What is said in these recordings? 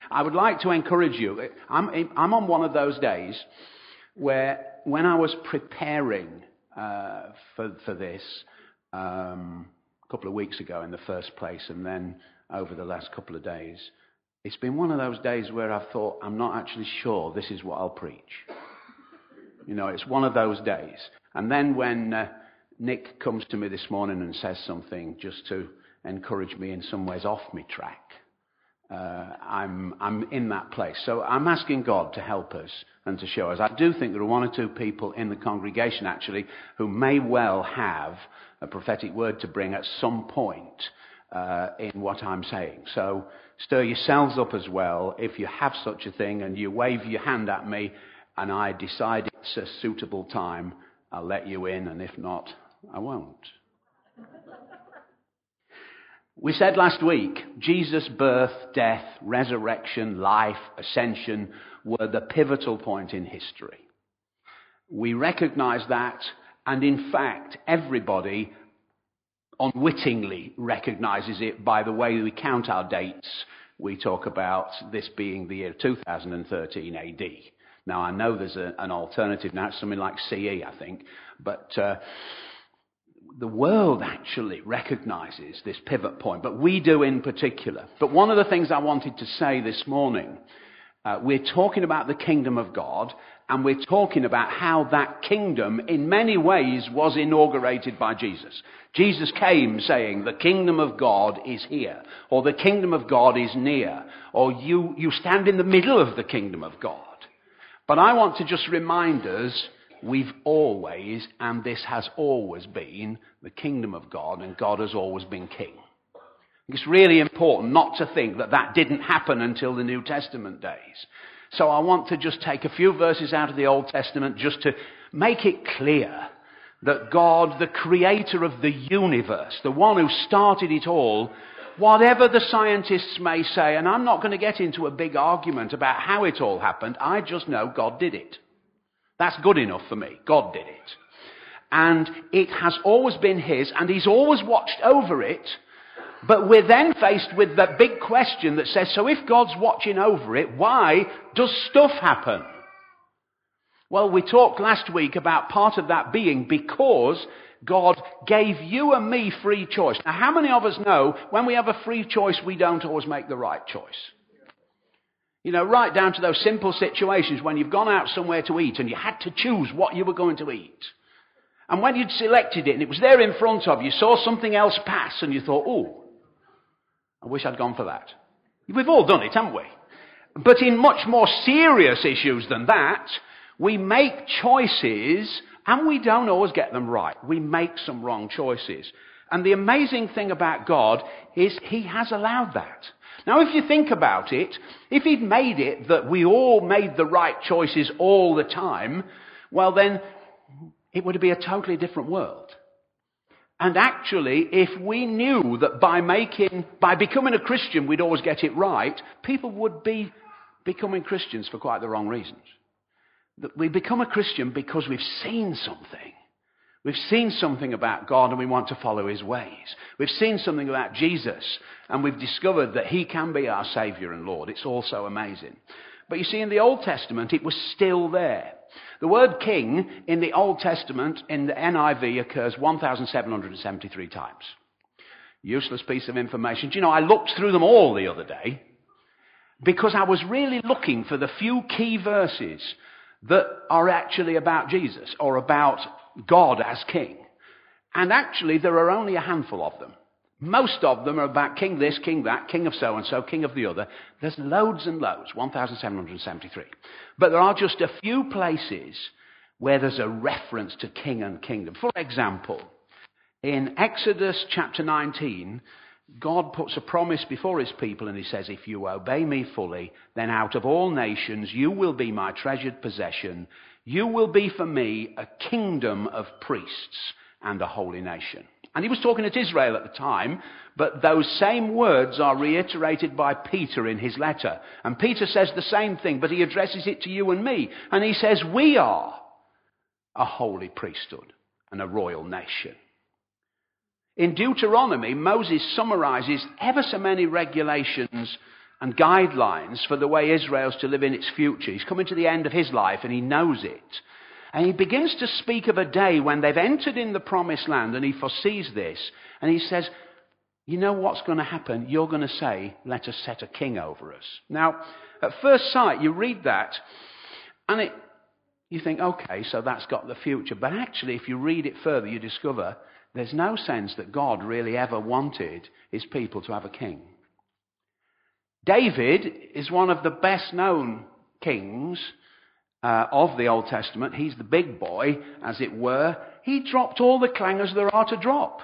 I would like to encourage you. I'm on one of those days where, when I was preparing for this a couple of weeks ago in the first place, and then over the last couple of days, it's been one of those days where I've thought, I'm not actually sure this is what I'll preach. You know, it's one of those days. And then when Nick comes to me this morning and says something just to encourage me in some ways off me track, I'm in that place. So I'm asking God to help us and to show us. I do think there are one or two people in the congregation actually who may well have a prophetic word to bring at some point in what I'm saying. So stir yourselves up as well if you have such a thing, and you wave your hand at me and I decide it's a suitable time, I'll let you in, and if not, I won't. We said last week, Jesus' birth, death, resurrection, life, ascension were the pivotal point in history. We recognise that, and in fact, everybody unwittingly recognises it by the way we count our dates. We talk about this being the year 2013 AD. Now, I know there's an alternative now, it's something like CE, I think, but the world actually recognises this pivot point, but we do in particular. But one of the things I wanted to say this morning, we're talking about the kingdom of God, and we're talking about how that kingdom in many ways was inaugurated by Jesus. Jesus came saying, the kingdom of God is here, or the kingdom of God is near, or you stand in the middle of the kingdom of God. But I want to just remind us, we've always, and this has always been, the kingdom of God, and God has always been king. It's really important not to think that that didn't happen until the New Testament days. So I want to just take a few verses out of the Old Testament just to make it clear that God, the creator of the universe, the one who started it all, whatever the scientists may say, and I'm not going to get into a big argument about how it all happened, I just know God did it. That's good enough for me. God did it. And it has always been his, and he's always watched over it. But we're then faced with the big question that says, so if God's watching over it, why does stuff happen? Well, we talked last week about part of that being because God gave you and me free choice. Now, how many of us know when we have a free choice, we don't always make the right choice? You know, right down to those simple situations when you've gone out somewhere to eat and you had to choose what you were going to eat. And when you'd selected it and it was there in front of you, saw something else pass and you thought, oh, I wish I'd gone for that. We've all done it, haven't we? But in much more serious issues than that, we make choices and we don't always get them right. We make some wrong choices. And the amazing thing about God is he has allowed that. Now, if you think about it, if he'd made it that we all made the right choices all the time, well then, it would be a totally different world. And actually, if we knew that by becoming a Christian we'd always get it right, people would be becoming Christians for quite the wrong reasons. That we become a Christian because we've seen something. We've seen something about God and we want to follow his ways. We've seen something about Jesus and we've discovered that he can be our Saviour and Lord. It's all so amazing. But you see, in the Old Testament, it was still there. The word king in the Old Testament, in the NIV, occurs 1,773 times. Useless piece of information. Do you know, I looked through them all the other day because I was really looking for the few key verses that are actually about Jesus or about God as king. And actually, there are only a handful of them. Most of them are about king this, king that, king of so-and-so, king of the other. There's loads and loads, 1,773. But there are just a few places where there's a reference to king and kingdom. For example, in Exodus chapter 19, God puts a promise before his people and he says, if you obey me fully, then out of all nations you will be my treasured possession. You will be for me a kingdom of priests and a holy nation. And he was talking to Israel at the time, but those same words are reiterated by Peter in his letter. And Peter says the same thing, but he addresses it to you and me. And he says, we are a holy priesthood and a royal nation. In Deuteronomy, Moses summarizes ever so many regulations and guidelines for the way Israel's to live in its future. He's coming to the end of his life and he knows it. And he begins to speak of a day when they've entered in the promised land, and he foresees this. And he says, you know what's going to happen? You're going to say, let us set a king over us. Now, at first sight, you read that, and you think, okay, so that's got the future. But actually, if you read it further, you discover there's no sense that God really ever wanted his people to have a king. David is one of the best known kings of the Old Testament. He's the big boy, as it were. He dropped all the clangers there are to drop.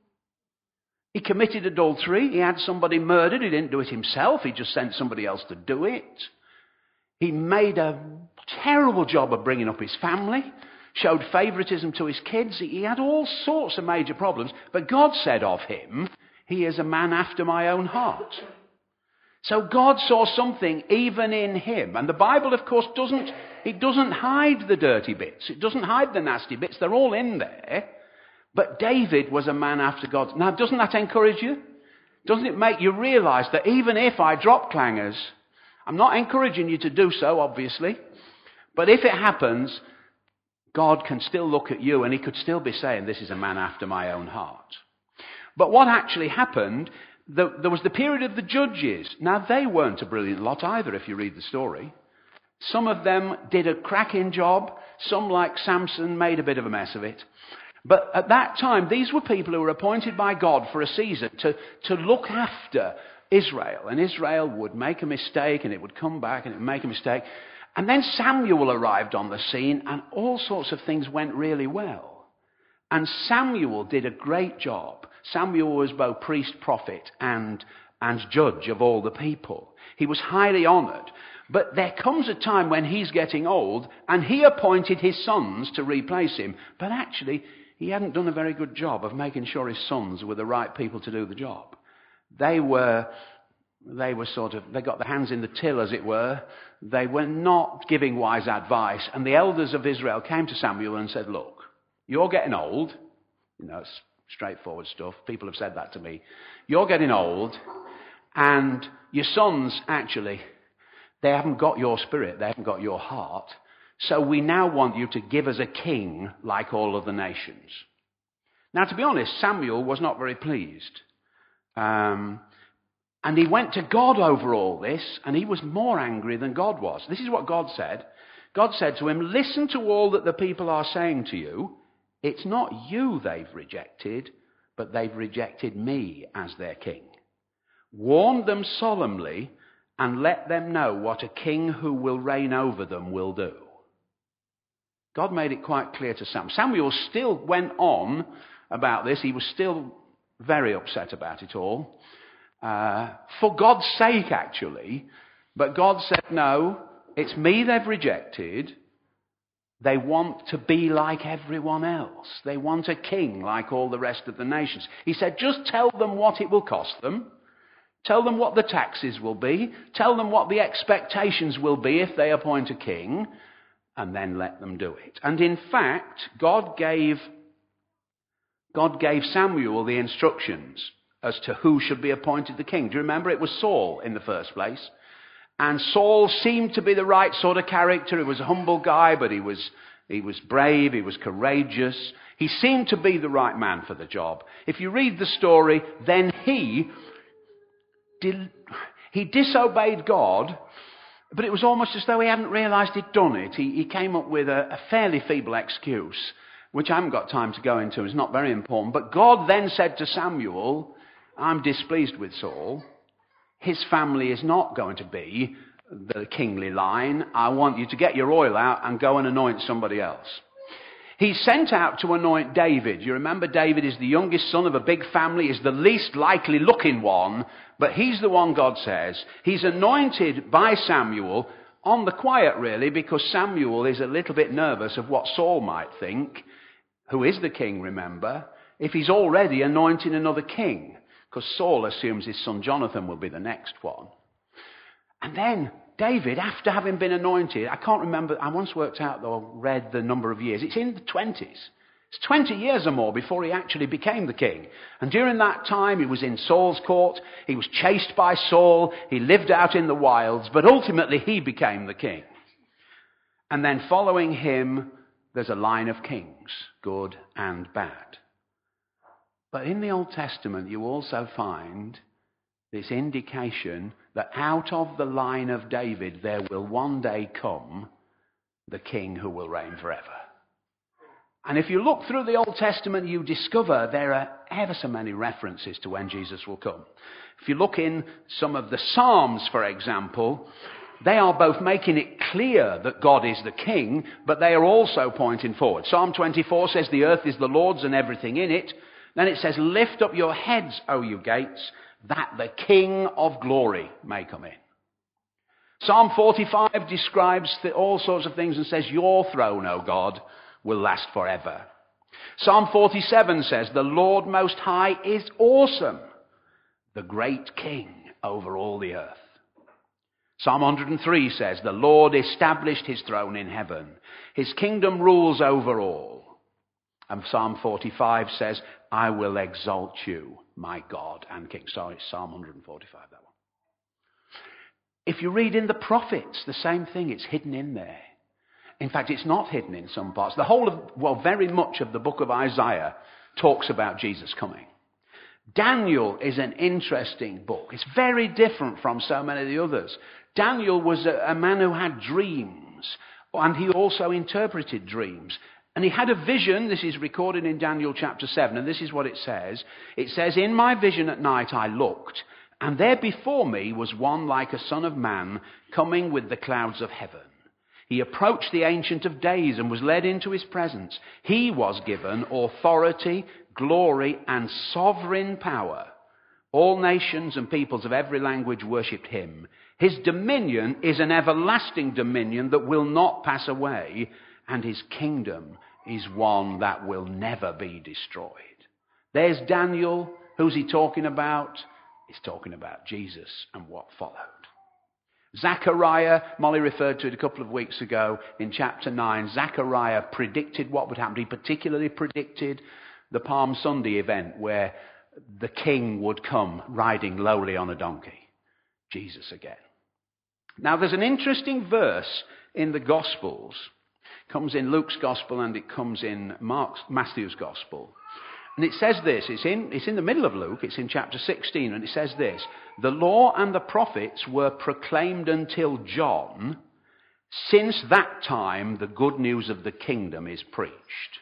He committed adultery. He had somebody murdered. He didn't do it himself. He just sent somebody else to do it. He made a terrible job of bringing up his family, showed favoritism to his kids. He had all sorts of major problems. But God said of him, he is a man after my own heart. So God saw something even in him. And the Bible, of course, doesn't hide the dirty bits. It doesn't hide the nasty bits. They're all in there. But David was a man after God's. Now, doesn't that encourage you? Doesn't it make you realise that even if I drop clangers, I'm not encouraging you to do so, obviously, but if it happens, God can still look at you and he could still be saying, this is a man after my own heart. But what actually happened, there was the period of the judges. Now, they weren't a brilliant lot either, if you read the story. Some of them did a cracking job. Some, like Samson, made a bit of a mess of it. But at that time, these were people who were appointed by God for a season to look after Israel. And Israel would make a mistake, and it would come back, and it would make a mistake. And then Samuel arrived on the scene, and all sorts of things went really well. And Samuel did a great job. Samuel was both priest, prophet, and judge of all the people. He was highly honoured. But there comes a time when he's getting old, and he appointed his sons to replace him. But actually, he hadn't done a very good job of making sure his sons were the right people to do the job. They got their hands in the till, as it were. They were not giving wise advice. And the elders of Israel came to Samuel and said, look, you're getting old. It's straightforward stuff. People have said that to me. You're getting old, and your sons, actually, they haven't got your spirit. They haven't got your heart. So we now want you to give us a king like all of the nations. Now, to be honest, Samuel was not very pleased. And he went to God over all this, and he was more angry than God was. This is what God said. God said to him, listen to all that the people are saying to you. It's not you they've rejected, but they've rejected me as their king. Warn them solemnly and let them know what a king who will reign over them will do. God made it quite clear to Samuel. Samuel still went on about this. He was still very upset about it all. For God's sake, actually. But God said, no, it's me they've rejected. They want to be like everyone else. They want a king like all the rest of the nations. He said, just tell them what it will cost them. Tell them what the taxes will be. Tell them what the expectations will be if they appoint a king. And then let them do it. And in fact, God gave Samuel the instructions as to who should be appointed the king. Do you remember? It was Saul in the first place. And Saul seemed to be the right sort of character. He was a humble guy, but he was brave, he was courageous. He seemed to be the right man for the job. If you read the story, then he disobeyed God, but it was almost as though he hadn't realised he'd done it. He came up with a fairly feeble excuse, which I haven't got time to go into. It's not very important. But God then said to Samuel, I'm displeased with Saul. His family is not going to be the kingly line. I want you to get your oil out and go and anoint somebody else. He sent out to anoint David. You remember David is the youngest son of a big family, is the least likely looking one, but he's the one God says. He's anointed by Samuel on the quiet, really, because Samuel is a little bit nervous of what Saul might think, who is the king, remember, if he's already anointing another king, because Saul assumes his son Jonathan will be the next one. And then David, after having been anointed, I can't remember, I once worked out or read the number of years. It's in the 20s. It's 20 years or more before he actually became the king. And during that time, he was in Saul's court. He was chased by Saul. He lived out in the wilds. But ultimately, he became the king. And then following him, there's a line of kings, good and bad. But in the Old Testament, you also find this indication that out of the line of David, there will one day come the king who will reign forever. And if you look through the Old Testament, you discover there are ever so many references to when Jesus will come. If you look in some of the Psalms, for example, they are both making it clear that God is the king, but they are also pointing forward. Psalm 24 says, "The earth is the Lord's and everything in it." Then it says, "Lift up your heads, O you gates, that the King of glory may come in." Psalm 45 describes all sorts of things and says, "Your throne, O God, will last forever." Psalm 47 says, "The Lord Most High is awesome, the great King over all the earth." Psalm 103 says, "The Lord established his throne in heaven. His kingdom rules over all." And Psalm 45 says, "I will exalt you, my God and King." Sorry, Psalm 145, that one. If you read in the prophets, the same thing, it's hidden in there. In fact, it's not hidden in some parts. The whole of, very much of the book of Isaiah talks about Jesus coming. Daniel is an interesting book. It's very different from so many of the others. Daniel was a man who had dreams, and he also interpreted dreams. And he had a vision. This is recorded in Daniel chapter 7, and this is what it says. It says, "In my vision at night I looked, and there before me was one like a son of man coming with the clouds of heaven. He approached the Ancient of Days and was led into his presence. He was given authority, glory, and sovereign power. All nations and peoples of every language worshipped him. His dominion is an everlasting dominion that will not pass away, and his kingdom is one that will never be destroyed." There's Daniel. Who's he talking about? He's talking about Jesus and what followed. Zechariah, Molly referred to it a couple of weeks ago in chapter 9. Zechariah predicted what would happen. He particularly predicted the Palm Sunday event where the king would come riding lowly on a donkey. Jesus again. Now there's an interesting verse in the Gospels. It comes in Luke's Gospel and it comes in Matthew's Gospel. And it says this, it's in the middle of Luke, it's in chapter 16, and it says this: "The law and the prophets were proclaimed until John. Since that time, the good news of the kingdom is preached."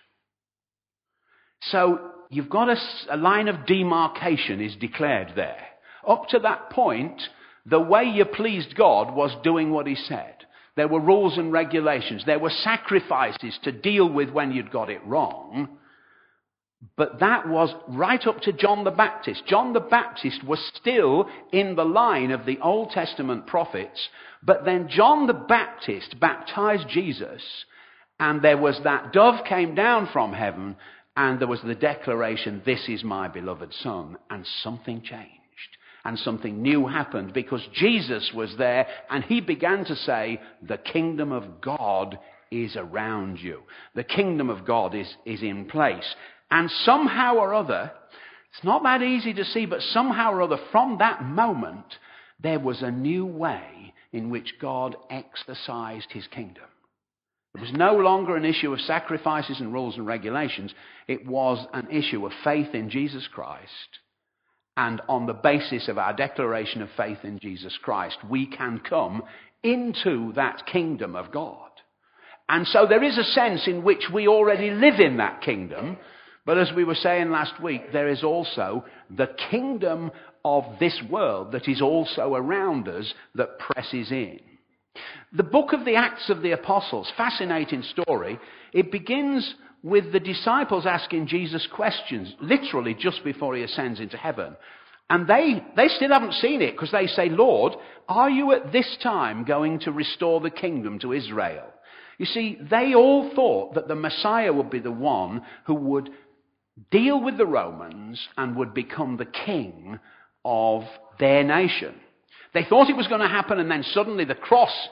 So you've got a line of demarcation is declared there. Up to that point, the way you pleased God was doing what he said. There were rules and regulations. There were sacrifices to deal with when you'd got it wrong. But that was right up to John the Baptist. John the Baptist was still in the line of the Old Testament prophets. But then John the Baptist baptized Jesus. And there was that dove came down from heaven. And there was the declaration, "This is my beloved Son." And something changed. And something new happened because Jesus was there. And he began to say, "The kingdom of God is around you. The kingdom of God is in place." And somehow or other, it's not that easy to see, but somehow or other, from that moment, there was a new way in which God exercised his kingdom. It was no longer an issue of sacrifices and rules and regulations. It was an issue of faith in Jesus Christ. And on the basis of our declaration of faith in Jesus Christ, we can come into that kingdom of God. And so there is a sense in which we already live in that kingdom. But as we were saying last week, there is also the kingdom of this world that is also around us that presses in. The book of the Acts of the Apostles, fascinating story. It begins with the disciples asking Jesus questions, literally just before he ascends into heaven. And they still haven't seen it because they say, "Lord, are you at this time going to restore the kingdom to Israel?" You see, they all thought that the Messiah would be the one who would deal with the Romans and would become the king of their nation. They thought it was going to happen, and then suddenly the cross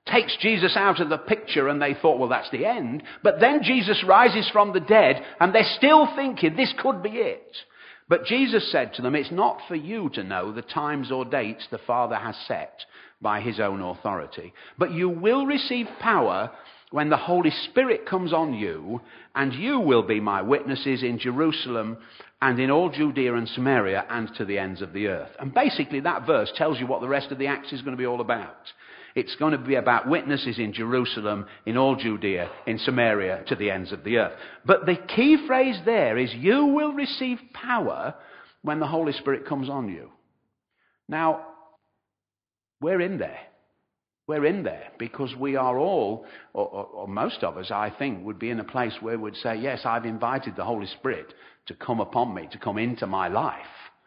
takes Jesus out of the picture, and they thought, well, that's the end. But then Jesus rises from the dead, and they're still thinking this could be it. But Jesus said to them, it's not for you to know the times or dates the Father has set by his own authority. But you will receive power when the Holy Spirit comes on you, and you will be my witnesses in Jerusalem and in all Judea and Samaria and to the ends of the earth. And basically that verse tells you what the rest of the Acts is going to be all about. It's going to be about witnesses in Jerusalem, in all Judea, in Samaria, to the ends of the earth. But the key phrase there is, you will receive power when the Holy Spirit comes on you. Now, we're in there. We're in there because we are all, or most of us, I think, would be in a place where we'd say, yes, I've invited the Holy Spirit to come upon me, to come into my life.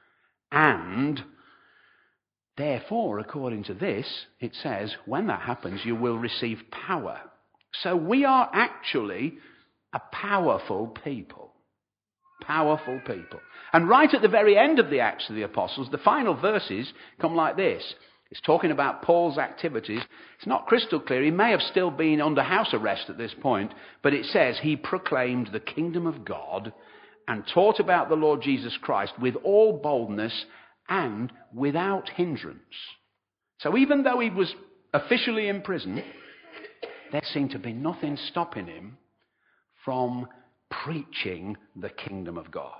And therefore, according to this, it says, when that happens, you will receive power. So we are actually a powerful people. Powerful people. And right at the very end of the Acts of the Apostles, the final verses come like this. It's talking about Paul's activities. It's not crystal clear. He may have still been under house arrest at this point, but it says he proclaimed the kingdom of God and taught about the Lord Jesus Christ with all boldness and without hindrance. So even though he was officially in prison, there seemed to be nothing stopping him from preaching the kingdom of God.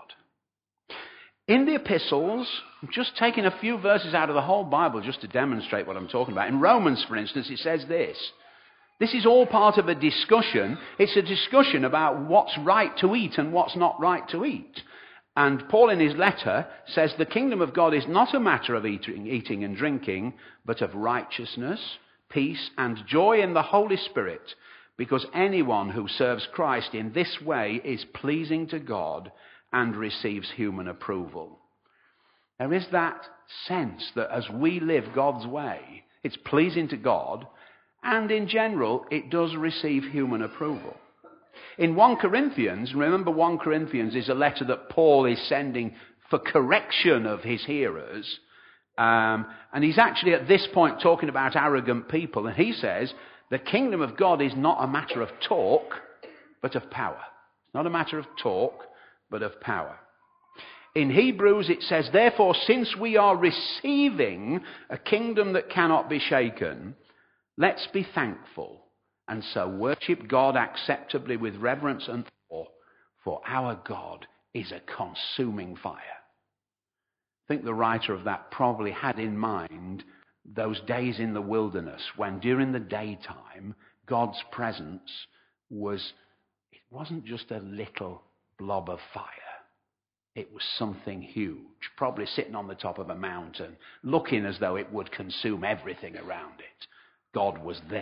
In the epistles, I'm just taking a few verses out of the whole Bible just to demonstrate what I'm talking about. In Romans, for instance, it says this. This is all part of a discussion. It's a discussion about what's right to eat and what's not right to eat. And Paul in his letter says the kingdom of God is not a matter of eating and drinking, but of righteousness, peace, and joy in the Holy Spirit, because anyone who serves Christ in this way is pleasing to God and receives human approval. There is that sense that as we live God's way, it's pleasing to God, and in general, it does receive human approval. In 1 Corinthians, remember 1 Corinthians is a letter that Paul is sending for correction of his hearers, and he's actually at this point talking about arrogant people, and he says, the kingdom of God is not a matter of talk, but of power. It's not a matter of talk, but of power. In Hebrews it says, therefore, since we are receiving a kingdom that cannot be shaken, let's be thankful and so worship God acceptably with reverence and awe, for our God is a consuming fire. I think the writer of that probably had in mind those days in the wilderness when during the daytime God's presence it wasn't just a little blob of fire. It was something huge, probably sitting on the top of a mountain, looking as though it would consume everything around it. God was there.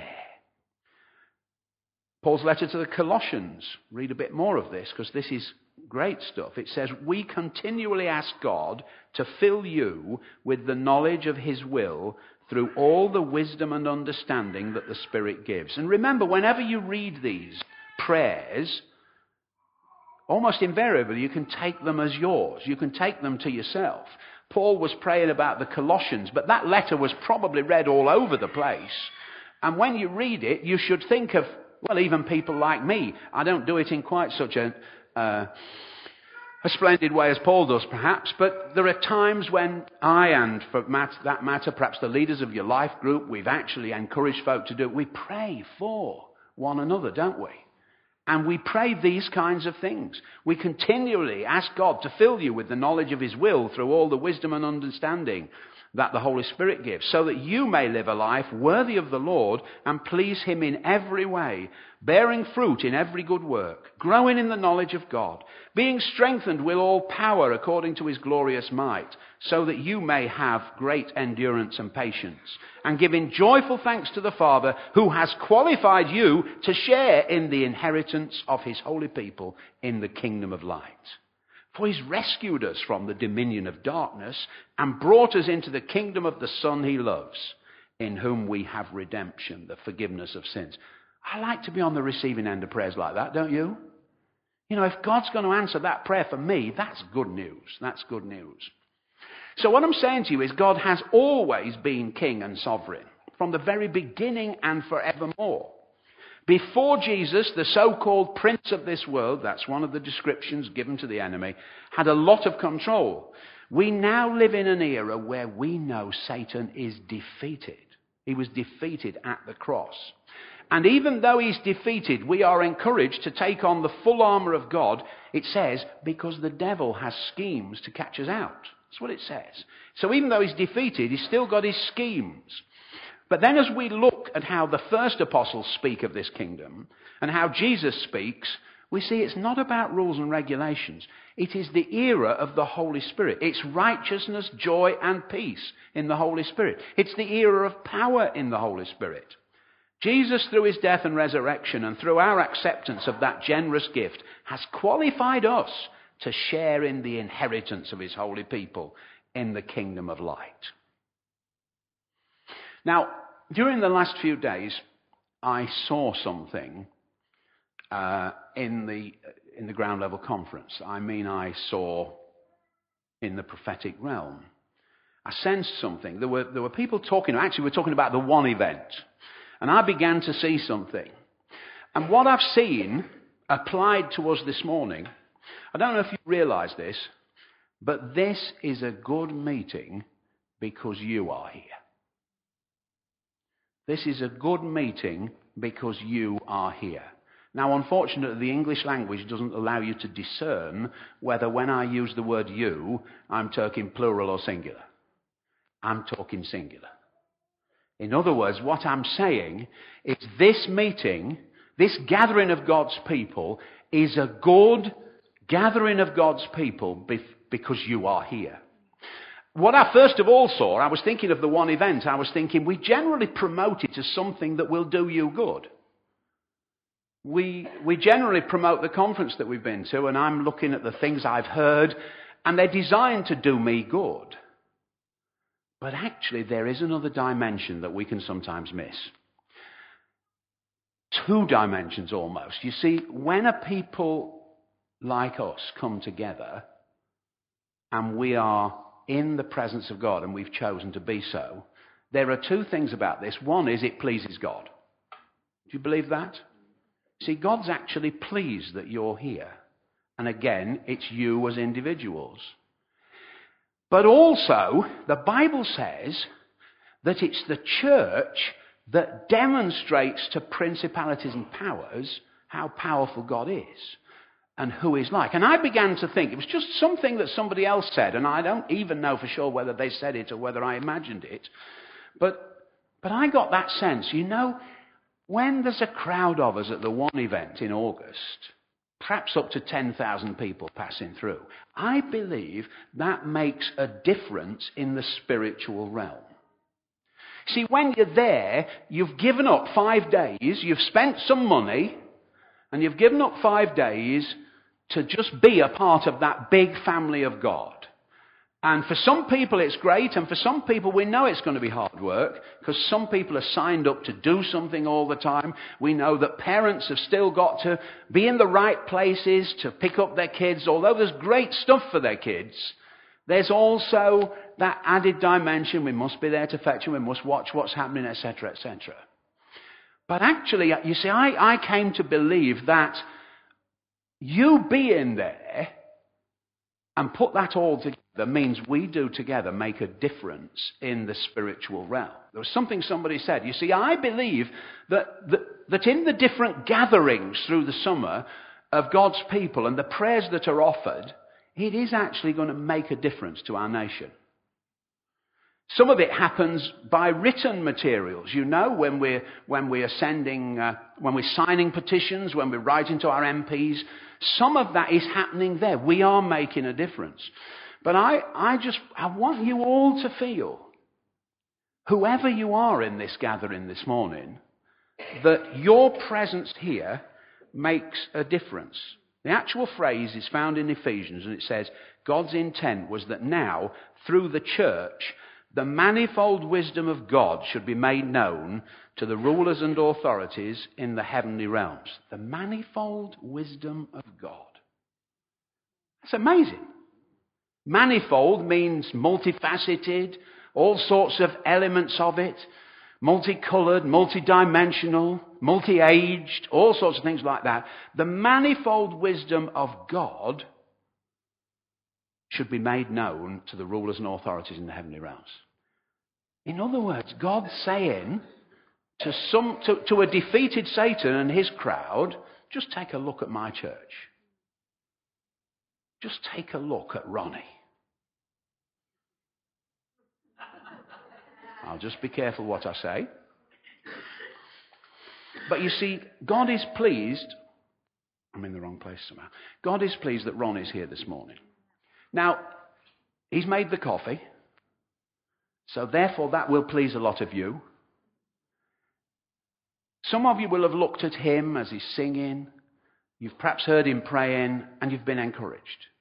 Paul's letter to the Colossians, read a bit more of this because this is great stuff. It says, we continually ask God to fill you with the knowledge of his will through all the wisdom and understanding that the Spirit gives. And remember, whenever you read these prayers, almost invariably, you can take them as yours. You can take them to yourself. Paul was praying about the Colossians, but that letter was probably read all over the place. And when you read it, you should think of, well, even people like me. I don't do it in quite such a splendid way as Paul does, perhaps, but there are times when I, and for that matter, perhaps the leaders of your life group, we've actually encouraged folk to do it. We pray for one another, don't we? And we pray these kinds of things. We continually ask God to fill you with the knowledge of his will through all the wisdom and understanding that the Holy Spirit gives, so that you may live a life worthy of the Lord and please him in every way, bearing fruit in every good work, growing in the knowledge of God, being strengthened with all power according to his glorious might, so that you may have great endurance and patience, and giving joyful thanks to the Father who has qualified you to share in the inheritance of his holy people in the kingdom of light. For he's rescued us from the dominion of darkness and brought us into the kingdom of the Son he loves, in whom we have redemption, the forgiveness of sins. I like to be on the receiving end of prayers like that, don't you? You know, if God's going to answer that prayer for me, that's good news. That's good news. So what I'm saying to you is God has always been king and sovereign. from the very beginning and forevermore. Before Jesus, the so-called prince of this world, that's one of the descriptions given to the enemy, had a lot of control. We now live in an era where we know Satan is defeated. He was defeated at the cross. And even though he's defeated, we are encouraged to take on the full armour of God, it says, because the devil has schemes to catch us out. That's what it says. So even though he's defeated, he's still got his schemes. But then as we look at how the first apostles speak of this kingdom, and how Jesus speaks, we see it's not about rules and regulations. It is the era of the Holy Spirit. It's righteousness, joy, and peace in the Holy Spirit. It's the era of power in the Holy Spirit. Jesus, through his death and resurrection, and through our acceptance of that generous gift, has qualified us to share in the inheritance of his holy people in the kingdom of light. Now, during the last few days, I saw something in the ground level conference. I saw in the prophetic realm. I sensed something. There were people talking. Actually, we're talking about the one event. And I began to see something. And what I've seen applied to us this morning, I don't know if you realise this, but this is a good meeting because you are here. This is a good meeting because you are here. Now, unfortunately, the English language doesn't allow you to discern whether when I use the word you, I'm talking plural or singular. I'm talking singular. In other words, what I'm saying is this meeting, this gathering of God's people, is a good gathering of God's people because you are here. What I first of all saw, I was thinking of the one event, I was thinking we generally promote it as something that will do you good. We generally promote the conference that we've been to, and I'm looking at the things I've heard, and they're designed to do me good. But actually, there is another dimension that we can sometimes miss. Two dimensions almost. You see, when a people like us come together, and we are in the presence of God, and we've chosen to be so, there are two things about this. One is it pleases God. Do you believe that? See, God's actually pleased that you're here. And again, it's you as individuals. But also, the Bible says that it's the church that demonstrates to principalities and powers how powerful God is and who he's like. And I began to think, it was just something that somebody else said, and I don't even know for sure whether they said it or whether I imagined it. But I got that sense, when there's a crowd of us at the one event in August, perhaps up to 10,000 people passing through, I believe that makes a difference in the spiritual realm. See, when you're there, you've given up 5 days, you've spent some money, and you've given up 5 days to just be a part of that big family of God. And for some people it's great, and for some people we know it's going to be hard work, because some people are signed up to do something all the time. We know that parents have still got to be in the right places to pick up their kids. Although there's great stuff for their kids, there's also that added dimension. We must be there to fetch them, we must watch what's happening, etc., etc. But actually, you see, I came to believe that you being there and put that all together means we do together make a difference in the spiritual realm. There was something somebody said. You see, I believe that in the different gatherings through the summer of God's people and the prayers that are offered, it is actually going to make a difference to our nation. Some of it happens by written materials. When we're signing petitions, when we're writing to our MPs, some of that is happening there. We are making a difference. But I want you all to feel, whoever you are in this gathering this morning, that your presence here makes a difference. The actual phrase is found in Ephesians, and it says, God's intent was that now, through the church, the manifold wisdom of God should be made known to the rulers and authorities in the heavenly realms. The manifold wisdom of God. That's amazing. Manifold means multifaceted, all sorts of elements of it. multicoloured, multidimensional, multi-aged, all sorts of things like that. The manifold wisdom of God should be made known to the rulers and authorities in the heavenly realms. In other words, God's saying to a defeated Satan and his crowd, just take a look at my church. Just take a look at Ronnie. I'll just be careful what I say. But you see, God is pleased. I'm in the wrong place somehow. God is pleased that Ron is here this morning. Now, he's made the coffee. So therefore, that will please a lot of you. Some of you will have looked at him as he's singing. You've perhaps heard him praying, and you've been encouraged.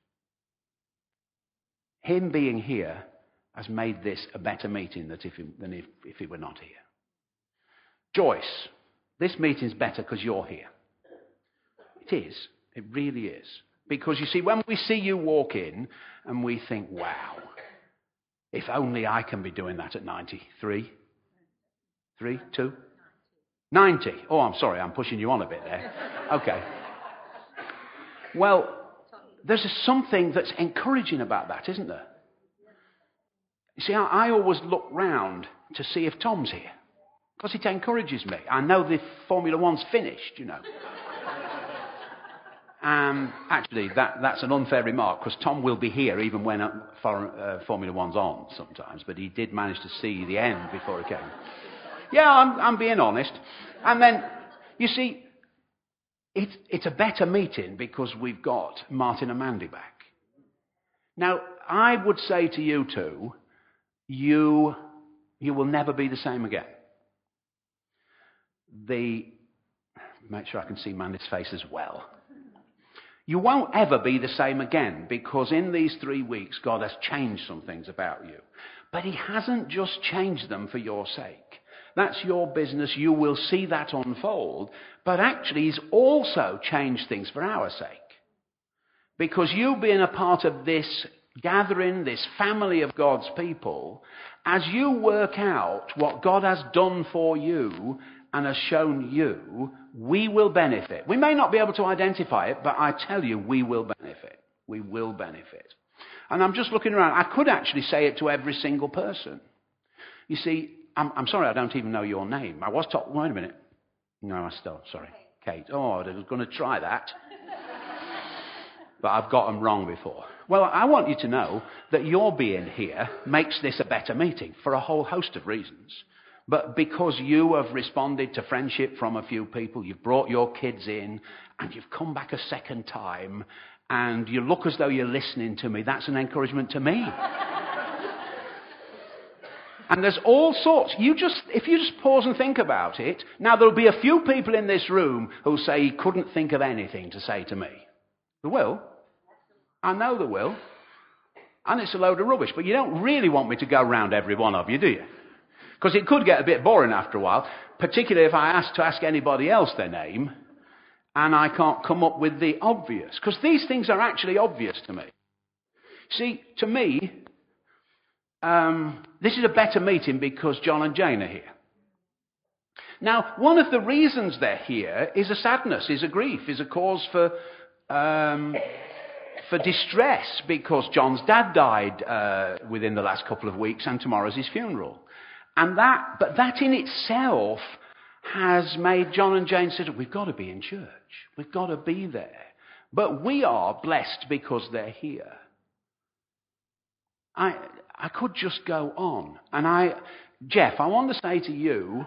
Him being here has made this a better meeting than if he were not here. Joyce, this meeting's better because you're here. It is. It really is. Because you see, when we see you walk in and we think, wow, if only I can be doing that at 93. 3, 2? 90. Oh, I'm sorry, I'm pushing you on a bit there. Okay. Well, there's something that's encouraging about that, isn't there? You see, I always look round to see if Tom's here, because it encourages me. I know the Formula One's finished, you know. Actually, that's an unfair remark, because Tom will be here even when Formula One's on sometimes, but he did manage to see the end before it came. Yeah, I'm being honest. And then, you see, it's a better meeting because we've got Martin and Mandy back. Now, I would say to you two, you will never be the same again. Make sure I can see Mandy's face as well. You won't ever be the same again, because in these 3 weeks, God has changed some things about you. But he hasn't just changed them for your sake. That's your business. You will see that unfold. But actually, he's also changed things for our sake. Because you being a part of this gathering, this family of God's people, as you work out what God has done for you and has shown you, we will benefit. We may not be able to identify it, but I tell you, we will benefit. We will benefit. And I'm just looking around. I could actually say it to every single person. You see, I'm sorry, I don't even know your name. I was talking. Wait a minute. No, I still. Sorry. Kate. Oh, I was going to try that. But I've got them wrong before. Well, I want you to know that your being here makes this a better meeting for a whole host of reasons. But because you have responded to friendship from a few people, you've brought your kids in, and you've come back a second time, and you look as though you're listening to me, that's an encouragement to me. And there's all sorts. If you just pause and think about it, now there'll be a few people in this room who'll say he couldn't think of anything to say to me. There will. I know there will. And it's a load of rubbish. But you don't really want me to go round every one of you, do you? Because it could get a bit boring after a while, particularly if I ask anybody else their name, and I can't come up with the obvious. Because these things are actually obvious to me. See, to me, this is a better meeting because John and Jane are here. Now, one of the reasons they're here is a sadness, is a grief, is a cause for distress, because John's dad died within the last couple of weeks, and tomorrow's his funeral. But that in itself has made John and Jane say, we've got to be in church. We've got to be there. But we are blessed because they're here. I could just go on. And Jeff, I want to say to you,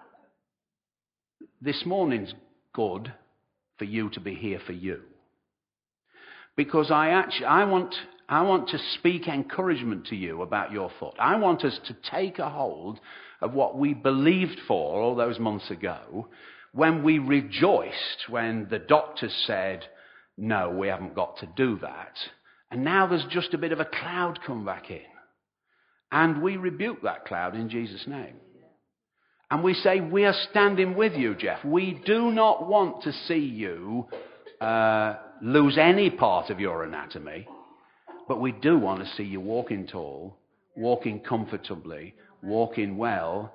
this morning's good for you to be here for you. Because I want to speak encouragement to you about your foot. I want us to take a hold of what we believed for all those months ago, when we rejoiced when the doctors said, no, we haven't got to do that. And now there's just a bit of a cloud come back in. And we rebuke that cloud in Jesus' name. And we say, we are standing with you, Jeff. We do not want to see you lose any part of your anatomy, but we do want to see you walking tall, walking comfortably, walking well,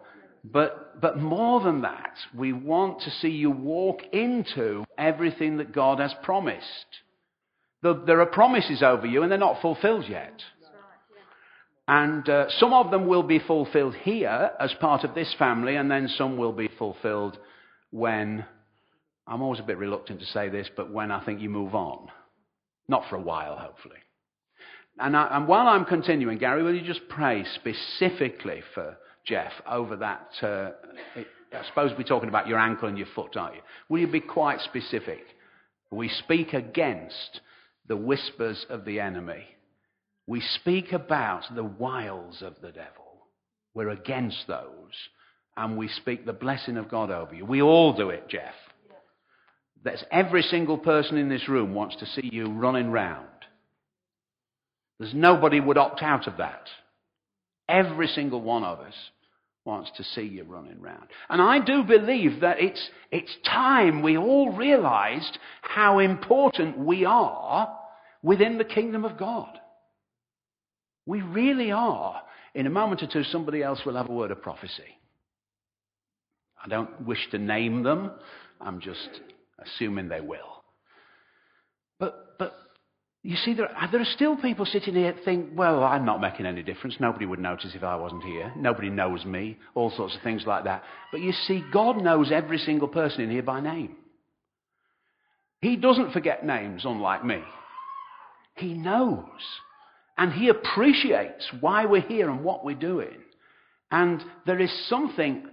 But more than that, we want to see you walk into everything that God has promised. There are promises over you and they're not fulfilled yet. And some of them will be fulfilled here as part of this family, and then some will be fulfilled when, I'm always a bit reluctant to say this, but when I think you move on. Not for a while, hopefully. And while I'm continuing, Gary, will you just pray specifically for Jeff over that? I suppose we're talking about your ankle and your foot, aren't you? Will you be quite specific? We speak against the whispers of the enemy. We speak about the wiles of the devil. We're against those. And we speak the blessing of God over you. We all do it, Jeff. That's every single person in this room wants to see you running round. There's nobody would opt out of that. Every single one of us wants to see you running round. And I do believe that it's time we all realized how important we are within the kingdom of God. We really are. In a moment or two, somebody else will have a word of prophecy. I don't wish to name them. I'm just assuming they will. But you see, there are still people sitting here that think, well, I'm not making any difference. Nobody would notice if I wasn't here. Nobody knows me. All sorts of things like that. But you see, God knows every single person in here by name. He doesn't forget names, unlike me. He knows. And he appreciates why we're here and what we're doing. And there is something,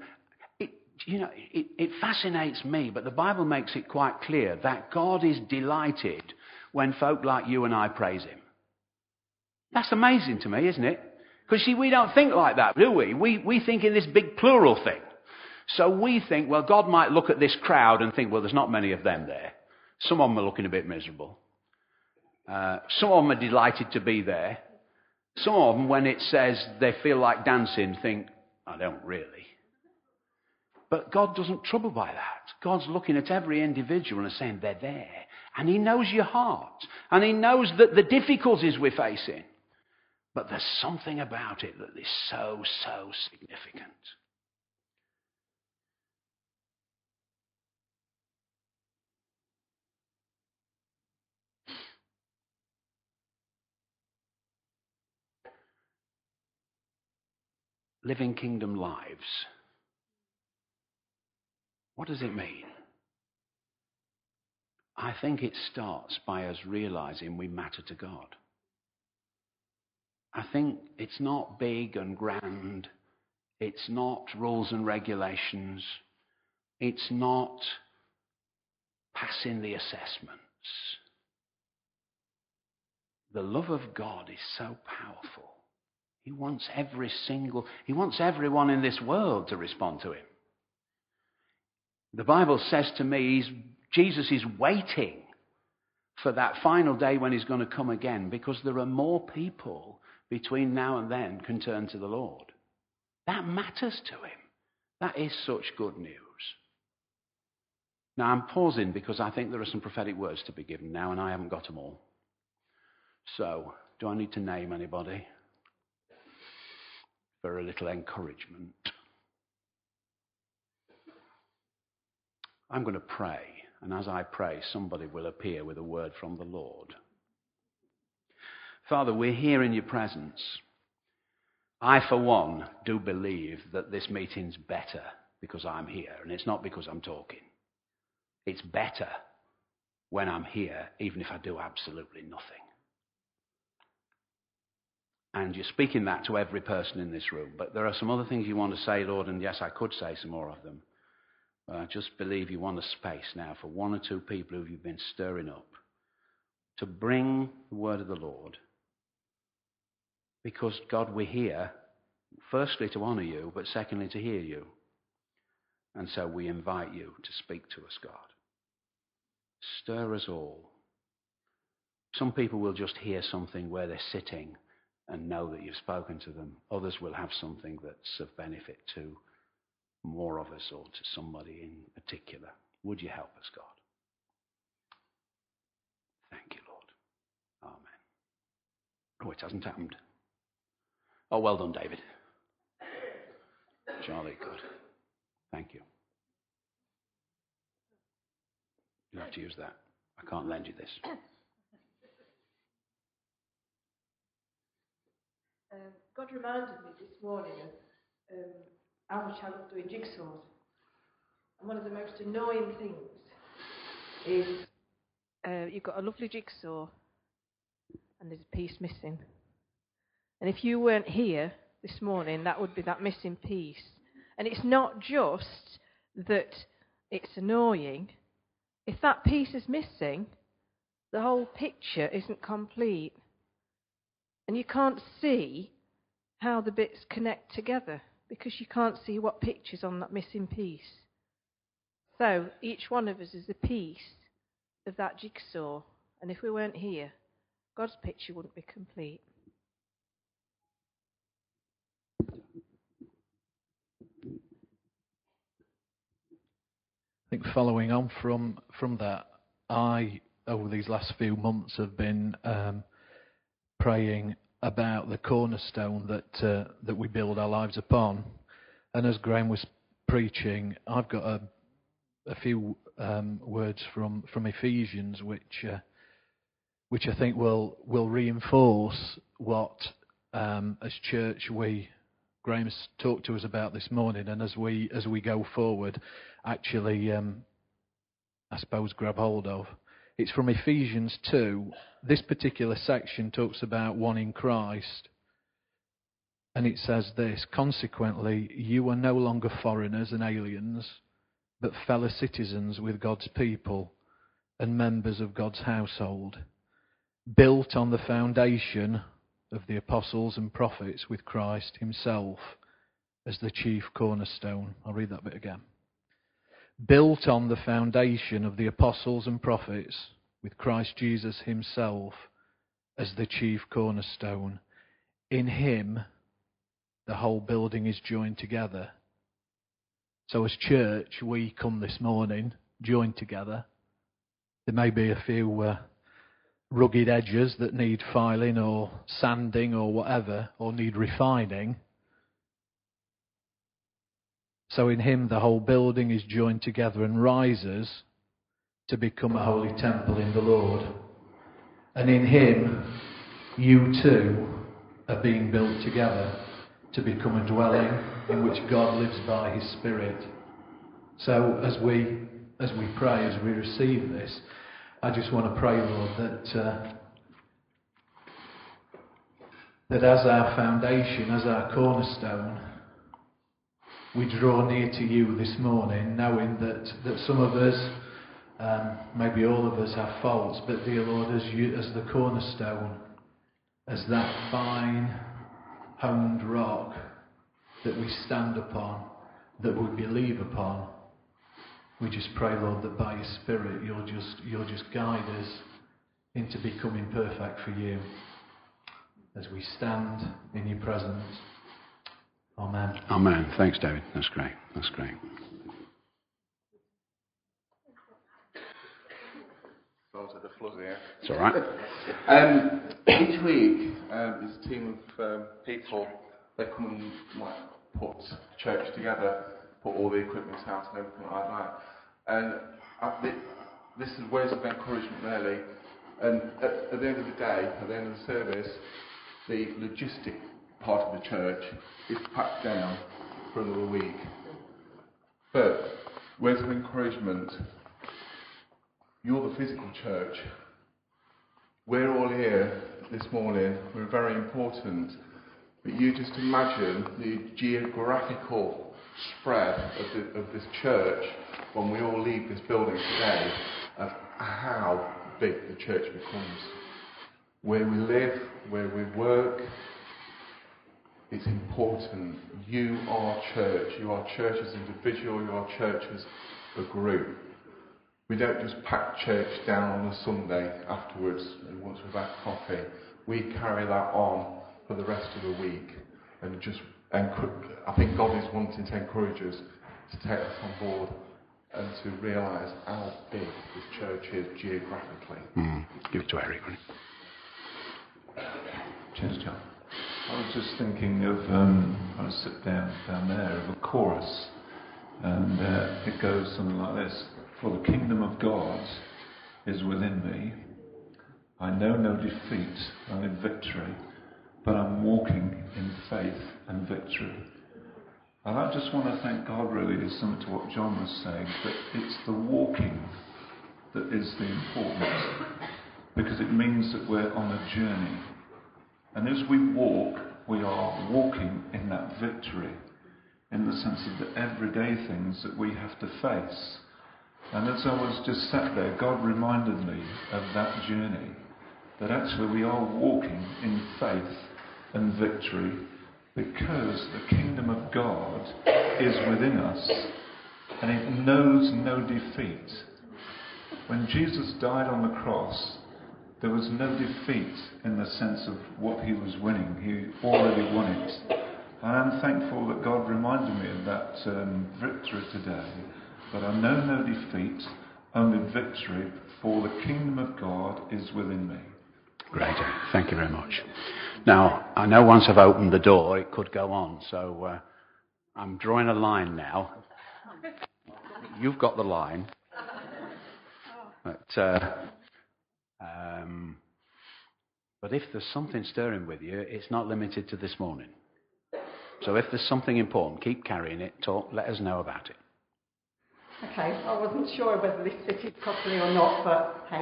it fascinates me, but the Bible makes it quite clear that God is delighted when folk like you and I praise him. That's amazing to me, isn't it? Because see, we don't think like that, do we? We think in this big plural thing. So we think, well, God might look at this crowd and think, well, there's not many of them there. Some of them are looking a bit miserable. Some of them are delighted to be there. Some of them, when it says they feel like dancing, think, I don't really. But God doesn't trouble by that. God's looking at every individual and saying they're there. And he knows your heart. And he knows that the difficulties we're facing. But there's something about it that is so, so significant. Living kingdom lives. What does it mean? I think it starts by us realizing we matter to God. I think it's not big and grand. It's not rules and regulations. It's not passing the assessments. The love of God is so powerful. He wants everyone in this world to respond to him. The Bible says to me, Jesus is waiting for that final day when he's going to come again, because there are more people between now and then can turn to the Lord. That matters to him. That is such good news. Now I'm pausing because I think there are some prophetic words to be given now, and I haven't got them all. So, do I need to name anybody for a little encouragement? I'm going to pray, and as I pray, somebody will appear with a word from the Lord. Father, we're here in your presence. I, for one, do believe that this meeting's better because I'm here, and it's not because I'm talking. It's better when I'm here, even if I do absolutely nothing. And you're speaking that to every person in this room. But there are some other things you want to say, Lord, and yes, I could say some more of them. But I just believe you want a space now for one or two people who you've been stirring up to bring the word of the Lord. Because, God, we're here, firstly, to honour you, but secondly, to hear you. And so we invite you to speak to us, God. Stir us all. Some people will just hear something where they're sitting and know that you've spoken to them. Others will have something that's of benefit to more of us or to somebody in particular. Would you help us, God? Thank you, Lord. Amen. Oh, it hasn't happened. Oh, well done, David. Jolly good. Thank you. You'll have to use that. I can't lend you this. God reminded me this morning of how much I love doing jigsaws. And one of the most annoying things is you've got a lovely jigsaw and there's a piece missing. And if you weren't here this morning, that would be that missing piece. And it's not just that it's annoying. If that piece is missing, the whole picture isn't complete. And you can't see how the bits connect together because you can't see what picture's on that missing piece. So each one of us is a piece of that jigsaw. And if we weren't here, God's picture wouldn't be complete. I think following on from that, I, over these last few months, have been praying about the cornerstone that we build our lives upon. And as Graham was preaching, I've got a few words from Ephesians which I think will reinforce what as church Graham's talked to us about this morning, and as we go forward, actually, I suppose, grab hold of. It's from Ephesians 2. This particular section talks about one in Christ, and it says this: consequently, you are no longer foreigners and aliens, but fellow citizens with God's people and members of God's household, built on the foundation of the apostles and prophets, with Christ himself as the chief cornerstone. I'll read that bit again. Built on the foundation of the apostles and prophets, with Christ Jesus himself as the chief cornerstone. In him, the whole building is joined together. So as church, we come this morning joined together. There may be a few rugged edges that need filing or sanding or whatever, or need refining. So in him the whole building is joined together and rises to become a holy temple in the Lord. And in him you too are being built together to become a dwelling in which God lives by his Spirit. So as we pray, as we receive this, I just want to pray, Lord, that as our foundation, as our cornerstone, we draw near to you this morning, knowing that some of us, maybe all of us, have faults, but dear Lord, as the cornerstone, as that fine, honed rock that we stand upon, that we believe upon, we just pray, Lord, that by your Spirit you'll just guide us into becoming perfect for you as we stand in your presence. Amen. Amen. Thanks, David. That's great. That's great. The floor here. It's all right. Each week, there's a team of people that come and put church together, put all the equipment out and everything like that. And this is words of encouragement, really. And at the end of the day, at the end of the service, the logistic part of the church is packed down for another week. But words of encouragement. You're the physical church. We're all here this morning. We're very important. But you just imagine the geographical spread of this church when we all leave this building today, of how big the church becomes. Where we live, where we work, it's important. You are church. You are church as an individual. You are church as a group. We don't just pack church down on a Sunday afterwards and once we've had coffee. We carry that on for the rest of the week. And I think God is wanting to encourage us to take us on board and to realise how big this church is geographically. Give it to Eric. Cheers, John. I was just thinking of, I was sit down there, of a chorus, and it goes something like this. For the kingdom of God is within me. I know no defeat, only victory, but I'm walking in faith and victory. And I just want to thank God really, is similar to what John was saying, that it's the walking that is the important, because it means that we're on a journey. And as we walk, we are walking in that victory, in the sense of the everyday things that we have to face. And as I was just sat there, God reminded me of that journey, that actually we are walking in faith and victory because the kingdom of God is within us and it knows no defeat. When Jesus died on the cross, there was no defeat in the sense of what he was winning. He already won it. And I'm thankful that God reminded me of that victory today. But I know no defeat, only victory, for the kingdom of God is within me. Great. Thank you very much. Now, I know once I've opened the door, it could go on. So I'm drawing a line now. You've got the line. But if there's something stirring with you, it's not limited to this morning. So if there's something important, keep carrying it, talk, let us know about it. Okay, I wasn't sure whether this fitted properly or not, but hey.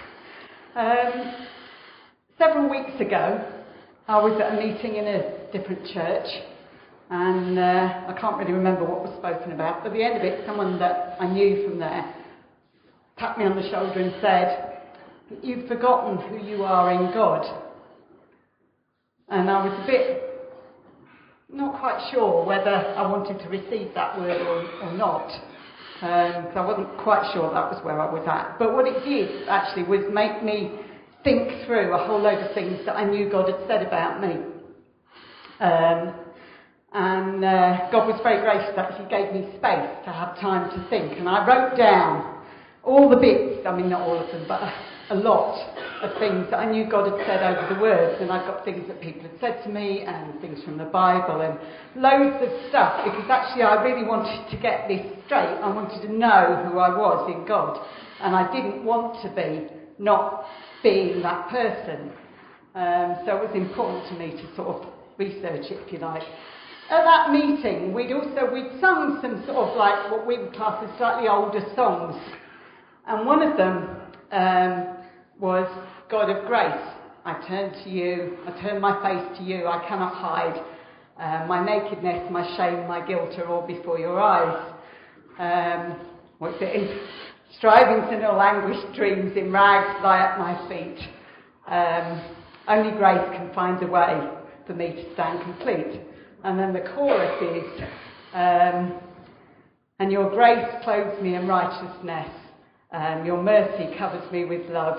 Several weeks ago, I was at a meeting in a different church, and I can't really remember what was spoken about, but at the end of it, someone that I knew from there tapped me on the shoulder and said, "You've forgotten who you are in God." And I was a bit not quite sure whether I wanted to receive that word or not. So I wasn't quite sure that was where I was at. But what it did actually was make me think through a whole load of things that I knew God had said about me. God was very gracious that He gave me space to have time to think. And I wrote down all the bits, I mean not all of them, but a lot of things that I knew God had said over the words. And I've got things that people had said to me and things from the Bible and loads of stuff, because actually I really wanted to get this straight. I wanted to know who I was in God, and I didn't want to be not being that person. So it was important to me to sort of research it, if you like. At that meeting, we'd sung some sort of like what we would class as slightly older songs, and one of them was God of Grace. I turn to you, I turn my face to you, I cannot hide. My nakedness, my shame, my guilt are all before your eyes. What's it? Striving to know anguished dreams in rags lie at my feet. Only grace can find a way for me to stand complete. And then the chorus is, and your grace clothes me in righteousness. Your mercy covers me with love.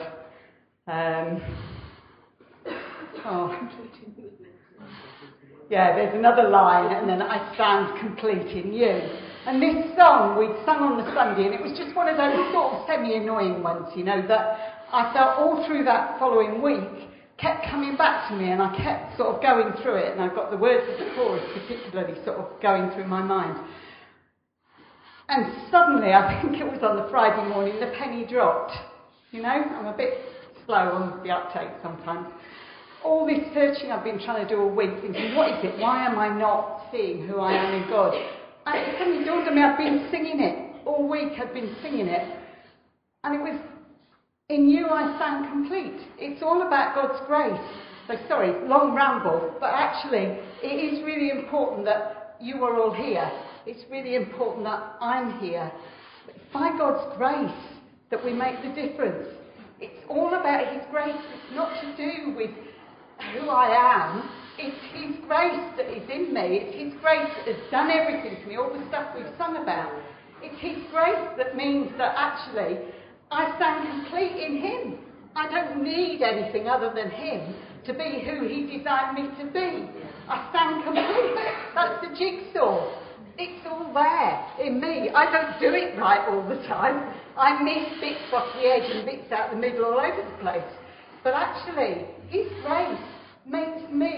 There's another line, and then I stand complete in you. And this song we'd sung on the Sunday, and it was just one of those sort of semi-annoying ones, you know, that I felt all through that following week kept coming back to me, and I kept sort of going through it, and I've got the words of the chorus particularly sort of going through my mind. And suddenly, I think it was on the Friday morning, the penny dropped. You know, I'm a bit slow on the uptake sometimes. All this searching I've been trying to do all week, thinking, what is it? Why am I not seeing who I am in God? And it suddenly dawned on me, I've been singing it. All week I've been singing it. And it was, in you I stand complete. It's all about God's grace. So sorry, long ramble, but actually it is really important that you are all here. It's really important that I'm here. It's by God's grace that we make the difference. It's all about His grace. It's not to do with who I am. It's His grace that is in me. It's His grace that has done everything to me, all the stuff we've sung about. It's His grace that means that actually I stand complete in Him. I don't need anything other than Him to be who He designed me to be. I stand complete. That's the jigsaw. It's all there in me. I don't do it right all the time. I miss bits off the edge and bits out the middle all over the place. But actually, His grace makes me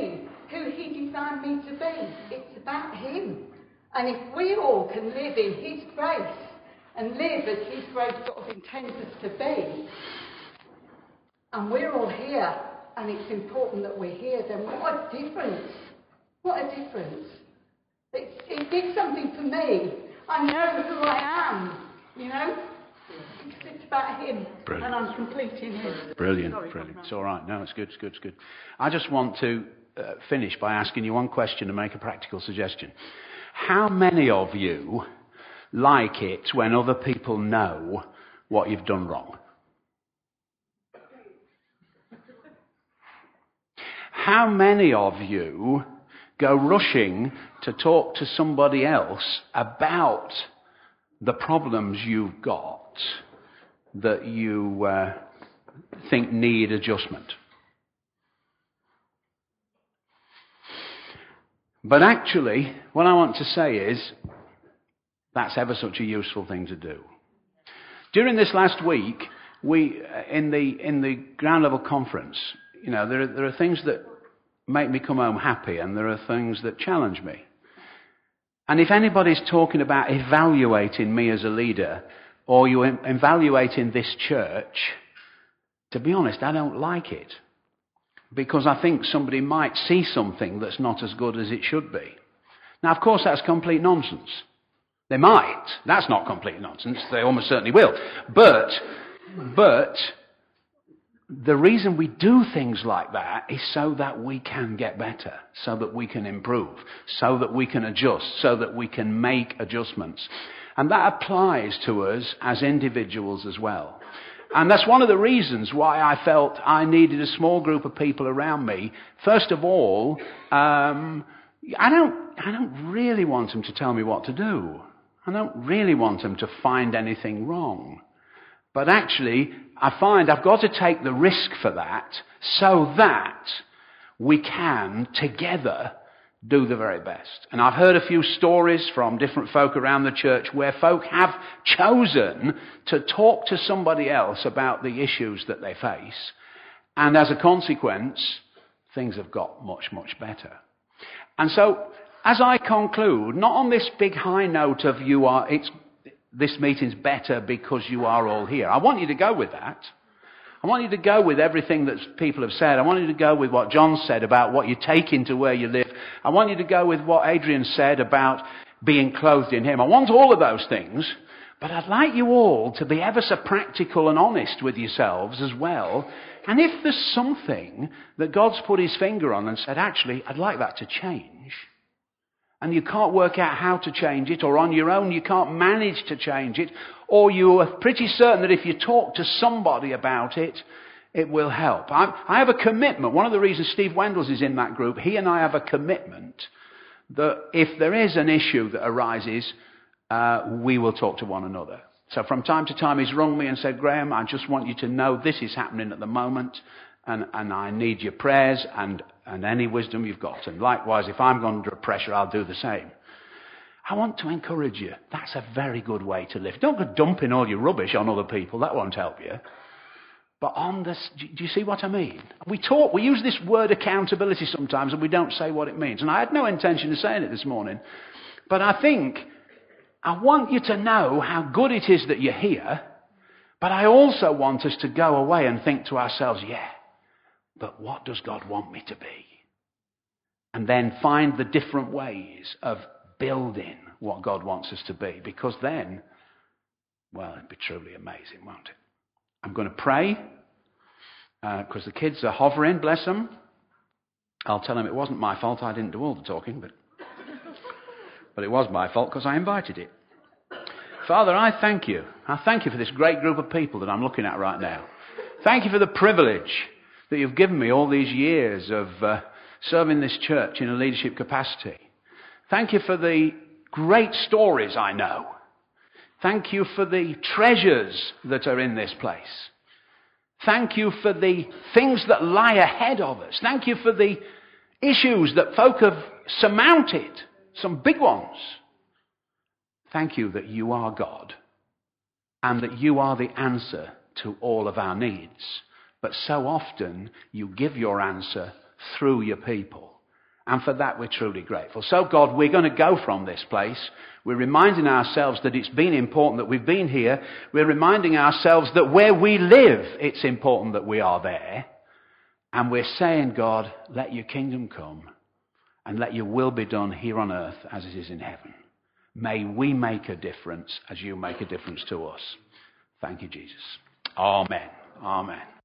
who he designed me to be. It's about him. And if we all can live in his grace and live as his grace sort of intends us to be, and we're all here, and it's important that we're here, then what a difference. What a difference. It did something for me. I know who I am, you know? Because it's about him. Brilliant. And I'm completing him. Brilliant, Sorry, brilliant. It's all right. No, it's good, it's good, it's good. I just want to finish by asking you one question and make a practical suggestion. How many of you like it when other people know what you've done wrong? How many of you go rushing to talk to somebody else about the problems you've got that you think need adjustment? But actually, what I want to say is, that's ever such a useful thing to do. During this last week, we in the ground level conference, you know, there are things that make me come home happy, and there are things that challenge me. And if anybody's talking about evaluating me as a leader, or you evaluating this church, to be honest, I don't like it. Because I think somebody might see something that's not as good as it should be. Now, of course, that's complete nonsense. They might. That's not complete nonsense. They almost certainly will. But the reason we do things like that is so that we can get better, so that we can improve, so that we can adjust, so that we can make adjustments. And that applies to us as individuals as well. And that's one of the reasons why I felt I needed a small group of people around me. First of all, I don't really want them to tell me what to do. I don't really want them to find anything wrong. But actually, I find I've got to take the risk for that so that we can, together, do the very best. And I've heard a few stories from different folk around the church where folk have chosen to talk to somebody else about the issues that they face. And as a consequence, things have got much, much better. And so, as I conclude, not on this big high note of this meeting's better because you are all here. I want you to go with that. I want you to go with everything that people have said. I want you to go with what John said about what you take into where you live. I want you to go with what Adrian said about being clothed in him. I want all of those things, but I'd like you all to be ever so practical and honest with yourselves as well. And if there's something that God's put his finger on and said, actually, I'd like that to change, and you can't work out how to change it, or on your own you can't manage to change it, or you are pretty certain that if you talk to somebody about it, it will help. I have a commitment. One of the reasons Steve Wendels is in that group, he and I have a commitment that if there is an issue that arises, we will talk to one another. So from time to time he's rung me and said, Graham, I just want you to know this is happening at the moment, and I need your prayers and any wisdom you've got. And likewise, if I'm under pressure, I'll do the same. I want to encourage you. That's a very good way to live. Don't go dumping all your rubbish on other people. That won't help you. But on this, do you see what I mean? We use this word accountability sometimes and we don't say what it means. And I had no intention of saying it this morning. But I want you to know how good it is that you're here. But I also want us to go away and think to ourselves, yeah, but what does God want me to be? And then find the different ways of building what God wants us to be. Because then, well, it'd be truly amazing, won't it? I'm going to pray, because the kids are hovering, bless them. I'll tell them it wasn't my fault, I didn't do all the talking, but it was my fault because I invited it. Father, I thank you. I thank you for this great group of people that I'm looking at right now. Thank you for the privilege that you've given me all these years of serving this church in a leadership capacity. Thank you for the great stories I know. Thank you for the treasures that are in this place. Thank you for the things that lie ahead of us. Thank you for the issues that folk have surmounted, some big ones. Thank you that you are God and that you are the answer to all of our needs. But so often you give your answer through your people. And for that, we're truly grateful. So, God, we're going to go from this place. We're reminding ourselves that it's been important that we've been here. We're reminding ourselves that where we live, it's important that we are there. And we're saying, God, let your kingdom come and let your will be done here on earth as it is in heaven. May we make a difference as you make a difference to us. Thank you, Jesus. Amen. Amen.